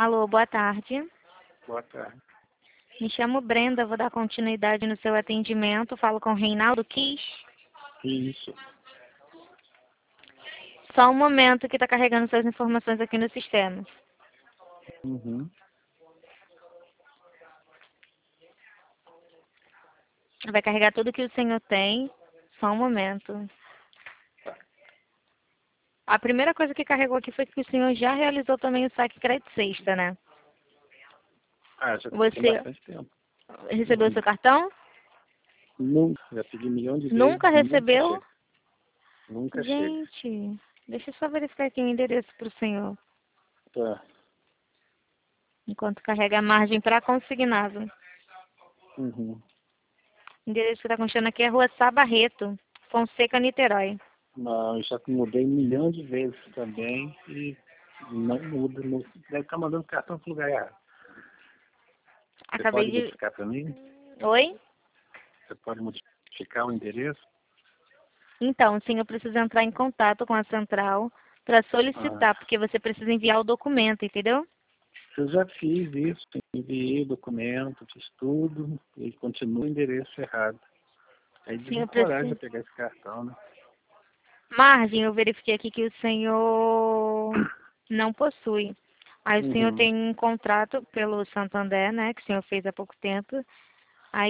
Alô, boa tarde. Boa tarde. Me chamo Brenda, vou dar continuidade no seu atendimento. Falo com o Reinaldo Kiss. Isso. Só um momento que está carregando suas informações aqui no sistema. Uhum. Vai carregar tudo que o senhor tem. Só um momento. A primeira coisa que carregou aqui foi que o senhor já realizou também o saque crédito sexta, né? Já tem Você bastante tempo. recebeu o seu cartão? Nunca. Já pedi milhão de vezes. Nunca recebeu? Nunca chega. Gente, deixa eu só verificar aqui o endereço para o senhor. Tá. Enquanto carrega a margem para consignado. Uhum. O endereço que está constando aqui é Rua Sá Barreto, Fonseca, Niterói. Não, eu já mudei milhão de vezes também e não muda. Deve estar mandando cartão para o lugar errado. Você Acabei pode de... modificar para mim? Oi? Você pode modificar o endereço? Então, sim, eu preciso entrar em contato com a central para Ah, solicitar, porque você precisa enviar o documento, entendeu? eu já fiz isso, enviei o documento, fiz tudo e continua o endereço errado. Aí Sim, eu desencoraja preciso. pegar esse cartão, né? Margem, eu verifiquei aqui que o senhor não possui. Aí o senhor Uhum. tem um contrato pelo Santander, né, que o senhor fez há pouco tempo. Aí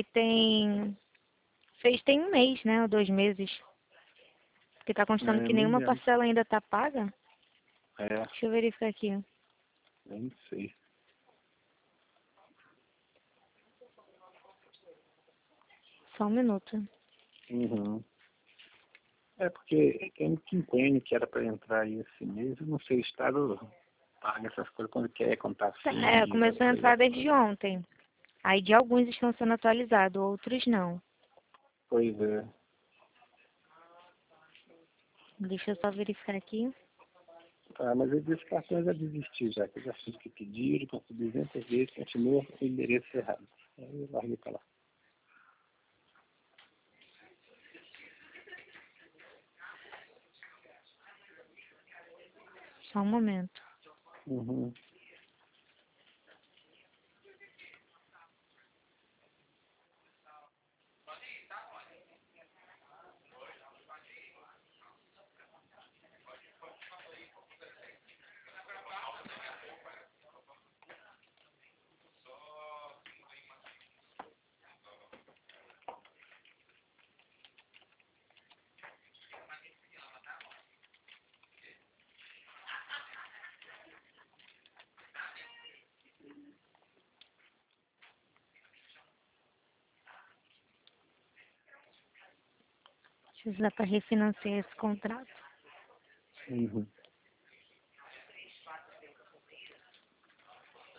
tem um mês, né, ou 2 meses. Porque tá constando que Nem nenhuma lembro. parcela ainda tá paga. É, Deixa eu verificar aqui. nem sei. Só um minuto. Uhum. É porque tem um quinquênio que era para entrar aí esse mês, eu não sei, o Estado paga essas coisas quando quer, quando tá É, afim, essas começou a coisas. entrar desde ontem. Aí de alguns estão sendo atualizados, outros não. Pois é. Deixa eu só verificar aqui. Tá, mas eu desse cartão eu já desisti já, que eu já fiz o que pediram, consegui 200 vezes, continua o endereço errado. Aí eu larguei pra lá. Só um momento. Uhum. Deixa eu usar para refinanciar esse contrato. Uhum.